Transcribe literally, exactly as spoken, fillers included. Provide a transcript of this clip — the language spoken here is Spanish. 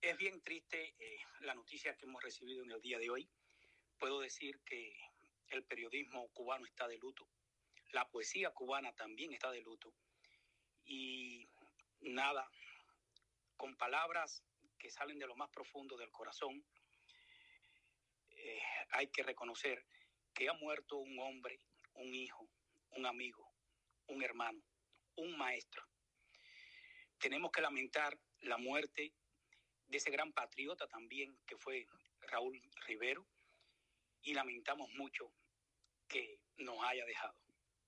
Es bien triste eh, la noticia que hemos recibido en el día de hoy. Puedo decir que el periodismo cubano está de luto. La poesía cubana también está de luto. Y nada, con palabras que salen de lo más profundo del corazón, eh, hay que reconocer que ha muerto un hombre, un hijo, un amigo, un hermano, un maestro. Tenemos que lamentar la muerte de ese gran patriota también que fue Raúl Rivero, y lamentamos mucho que nos haya dejado.